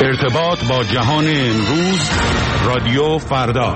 ارتباط با جهان امروز، رادیو فردا.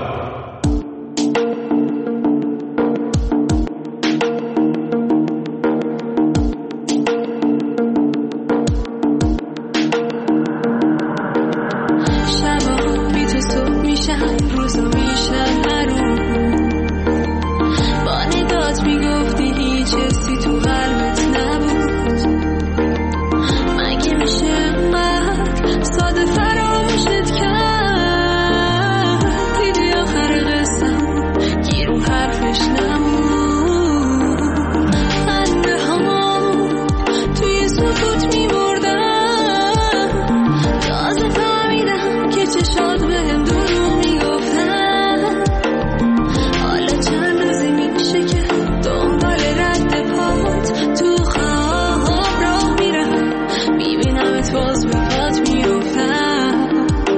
شبا بی تو صبح میشن، روزا میشن هرون. با نگات میگفتی هیچ حسی تو قلبت نبود. مگه میشه انقدر ساده فراموشت کرد؟ دیدی آخر قصه‌مون گیرو حرفش نمون. خنده هامون توی سکوت میمردن. تازه فهمیدم که چشات بهم دروغ میگفتن. حالا چند روزی میشه که دنبال رد پات تو خواب راه میرم. میبینمت باز به پات میفتم.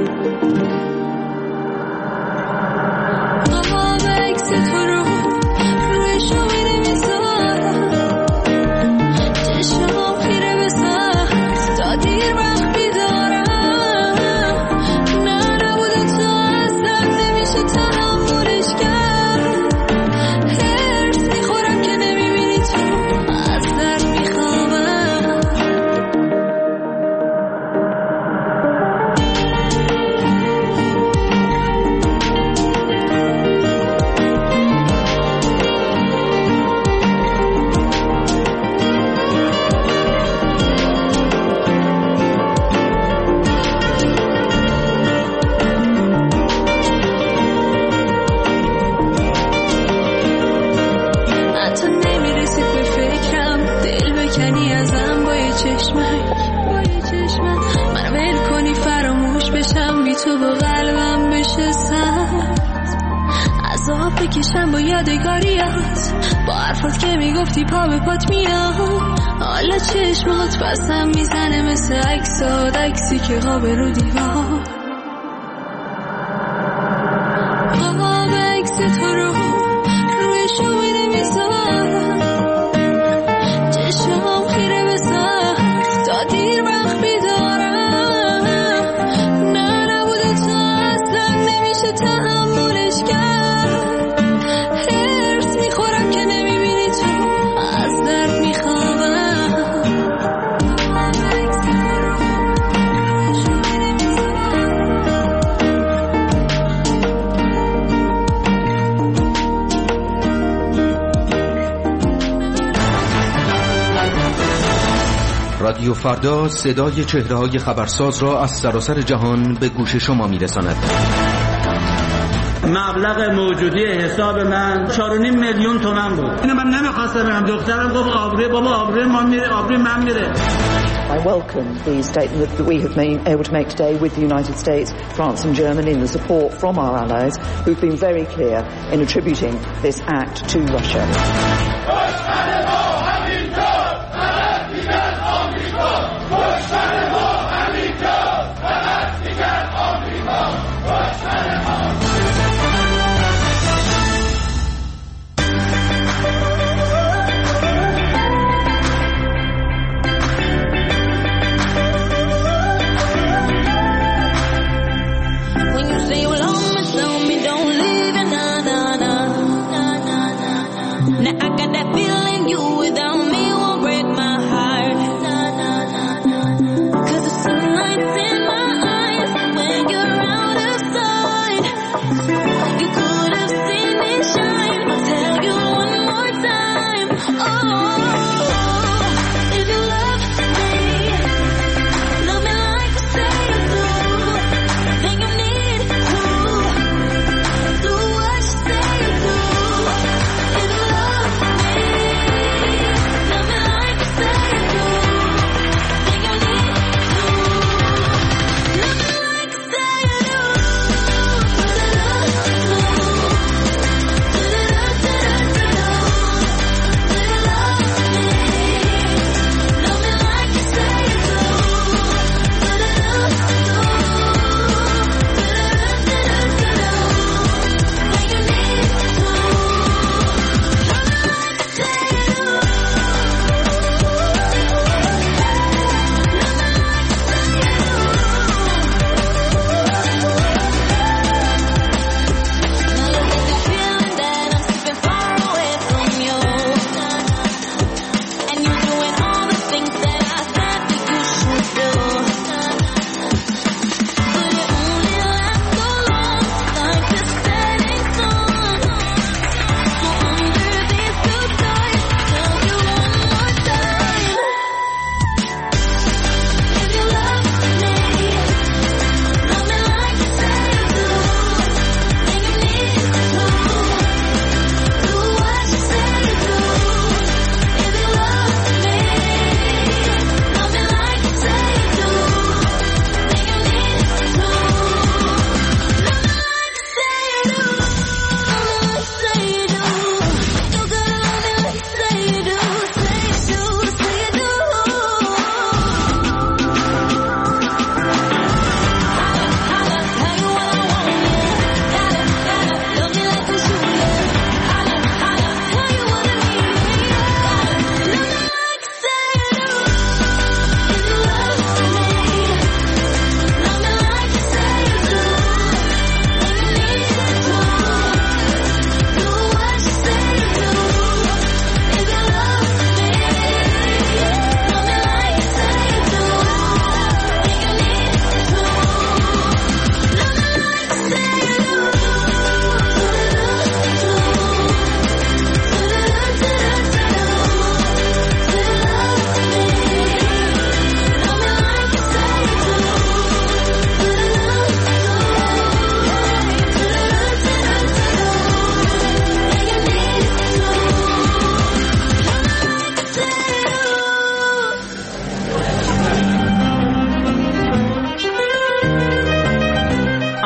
آب عکس تو رو روی شوینه میذارم. چشمام خیره به سقف تا دیر وقت بیدارم. نه نبود تو اصلا نمیشه تحملش کرد. هرس میخورم که نمیبینی تو، از درد میخوابم. حتی نمیرسی به فکرم دل بکنی ازم با یه چشمک. من ول کنی فراموش بشم بی تو با قلبم بشه سرد. عذاب بکشم با یادگاریات، با حرفات که میگفتی پا به پات میاد. حالا چشمات بسم میزنه مثل عکسات، عکسی که خوابه رو دیوار. آب عکس تو رو روی شوینه میذارم. چشمام خیره به سقف تا دیر وقت بیدارم. نه نبود تو اصلا نمیشه تحملش کرد. هرس میخورم که نمیبینی تو، از درد میخوابم. آب عکس تو رو روی شوینه میذارم. رادیو فردا صدای چهره‌های خبرساز را از سراسر جهان به گوش شما می‌رساند. مبلغ موجودی حساب من 4.5 میلیون تومان بود. اینو من نمیخواستم برم. دخترم گفت آبروی بابا، آبروی ما میره، آبروی من میره. I welcome the statement that we have been able to make today with the United States, France and Germany and the support from our allies who've been very clear in attributing this act to Russia. When you say you love me, tell me don't leave it, nah, nah, nah. Now I got that feeling you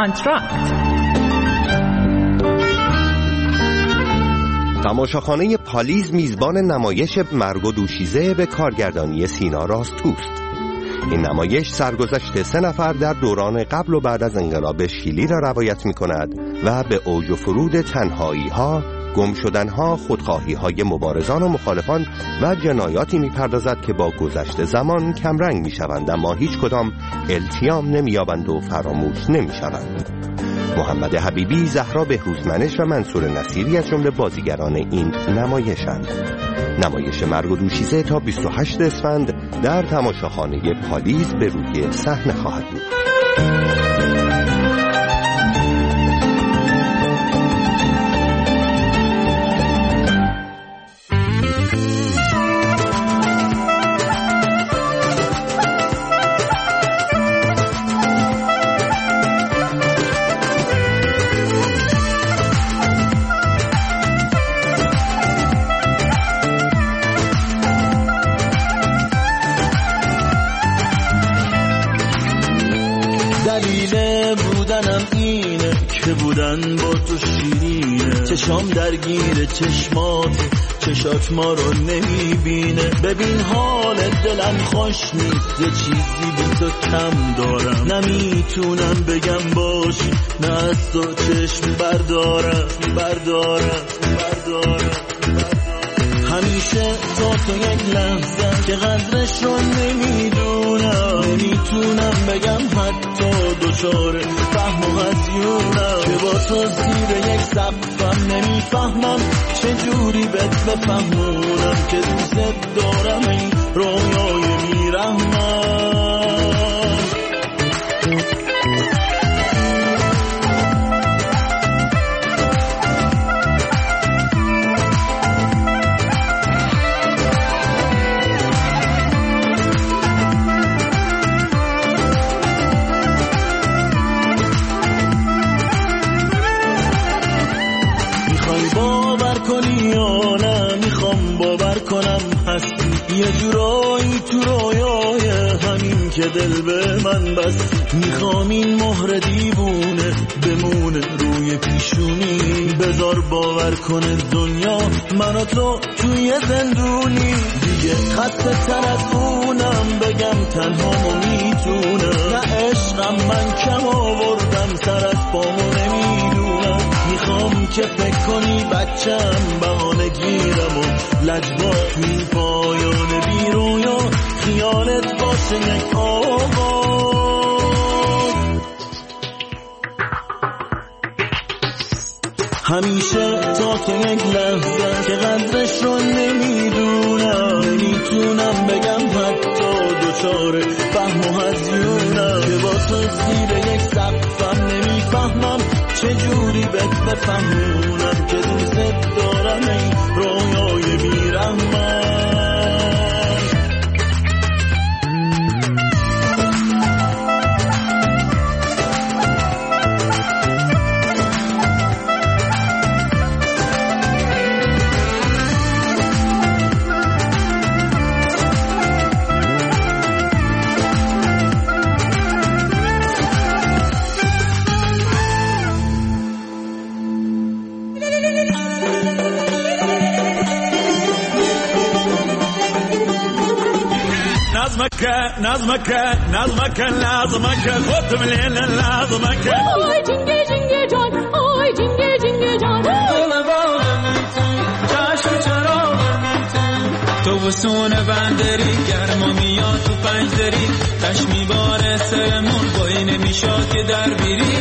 انتراکت. تماشاخانه پالیز میزبان نمایش مرگ و دوشیزه به کارگردانی سینا راستوست. این نمایش سرگذشت 3 نفر در دوران قبل و بعد از انقلاب شیلی را روایت می کند و به اوج و فرود تنهایی ها، گم شدن ها، خودخواهی های مبارزان و مخالفان و جنایاتی می پردازد که با گذشت زمان کمرنگ می شوند اما هیچ کدام التیام نمی یابند و فراموش نمی شوند. محمد حبیبی، زهرا بهروزمنش و منصور نصیری از جمله بازیگران این نمایشند. نمایش مرگ و دوشیزه تا 28 اسفند در تماشاخانه پالیز به روی صحنه خواهد بود. بودن با تو شیرینه، چشام درگیر چشمات، چشات ما رو نمیبینه. ببین حال دلم خوش نیست، یه چیزی بی تو کم دارم، نمیتونم بگم باشی، نه از تو چشم بردارم. همیشه تا تو یک لحظه که قدرش رو نمیتونم بگم، حتی دچار فهم و هزیونم که با تو زیر یک سقفم، نمیفهمم چجوری بهت بفهمونم که دوست دارم این رویای بیرحمم. یه جورایی تو رویای همین که دل به من بستی، میخوام این مهر دیوونه بمونه روی پیشونی، بذار باور کنه دنیا من و تو توی زندونی، دیگه خسته تر از اونم بگم تنهامو میتونم، نه عشقم من کم آوردم سر از پامو نمیدونم، میخوام که فکر کنی بچم بهانه گیرم و لجبات توی پایان بیرویا خیالت باشه یک آغاز. همیشه تا تو یک لحظه که قدرش رو نمیتونم بگم، حتی دچار فهم و هزیونم که با تو زیر یک سقفم، نمیفهمم چجوری بهت بفهمونم که دوست دارم این رویای بیرحمم. نظمك خد من الليل لازمك آی جنگه جنگه جان، آی جنگه جنگه جان، دل باغم چشم چراغم تو وسون بندری، گرما میاد تو پنجدری، تش میباره سرمون بایی نمیشاد که در بیری.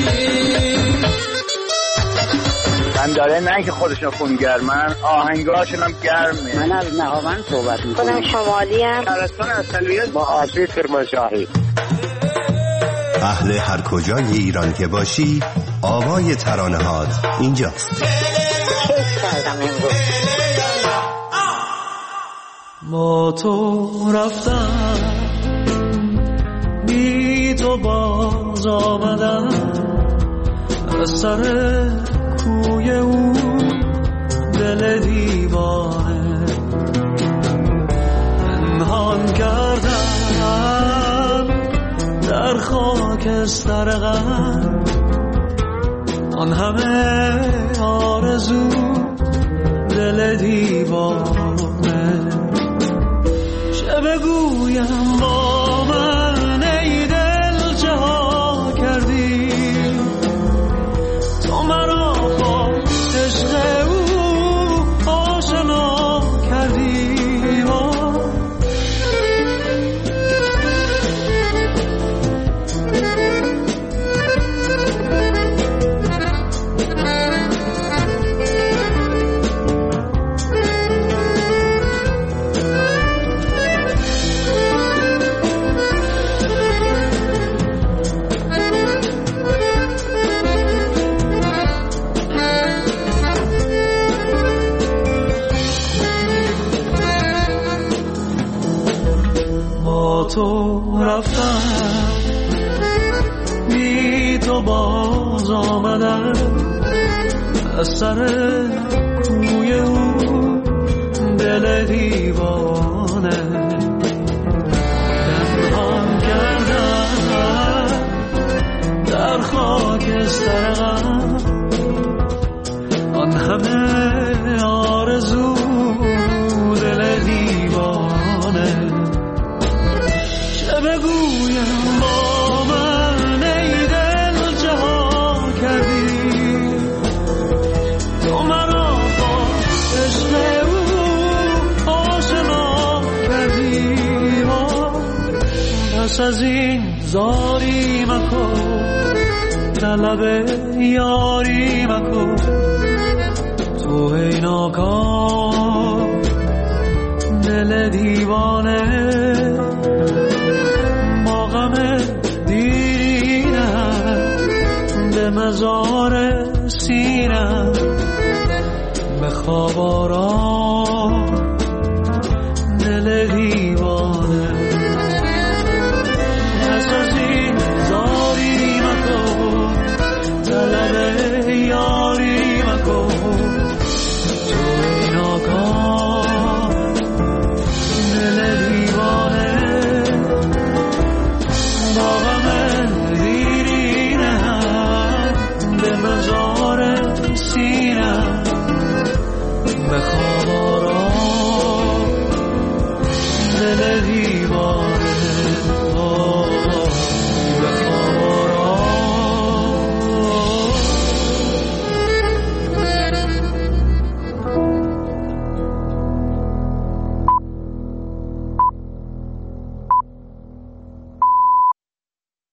من داره نه که خودشون خونگرمن، آهنگاشون هم گرمه. من از نهاوند صحبت میکنم. خودم شمالی ام. شهرستان اصلیت با آسیب کرمانشاهی. اهل هر کجای ایران که باشی، آوای ترانه‌هات اینجاست. کیف کردم امروز. با تو رفتم، بی تو باز آمدم، از سر کوی او دل دیوانه پنهان کردم در خاکستر غم، آن همه آرزو دل دیوانه چه بگویم با من ای دل چه ها کردی تو مرا با عشق او آشنا کردی تو رفتم بی تو باز آمدم از سر کوی او دل دیوانه پنهان کردم در خاکستر غم آن همه آرزو دل دیوانه بگویم با من ای دل چه ها کردی تو مرا با عشق او آشنا کردی پس از این زاری مکن طلب یاری مکن تو ای ناکام دل دیوانه به مزار سینم به خواب آرام دل دیوانه پس از این زاری مکن طلب یاری مکن تو ای ناکام دل دیوانه با غم دیرینم به مزار سینم بخواه